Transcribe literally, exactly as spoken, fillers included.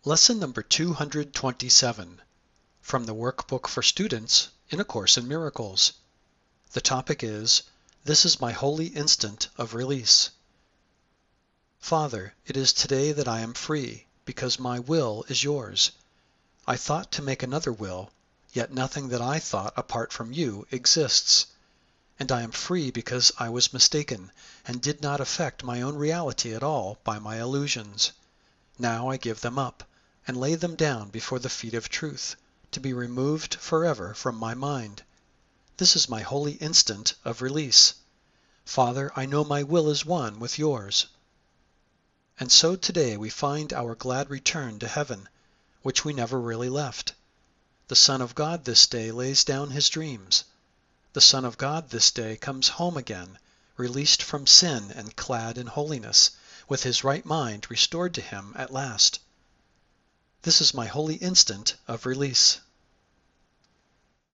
Lesson number two hundred twenty-seven from the Workbook for Students in A Course in Miracles. The topic is, This is my holy instant of release. Father, it is today that I am free, because my will is yours. I thought to make another will, yet nothing that I thought apart from you exists. And I am free because I was mistaken, and did not affect my own reality at all by my illusions. Now I give them up, and lay them down before the feet of truth, to be removed forever from my mind. This is my holy instant of release. Father, I know my will is one with yours. And so today we find our glad return to heaven, which we never really left. The Son of God this day lays down his dreams. The Son of God this day comes home again, released from sin and clad in holiness, with his right mind restored to him at last. This is my holy instant of release.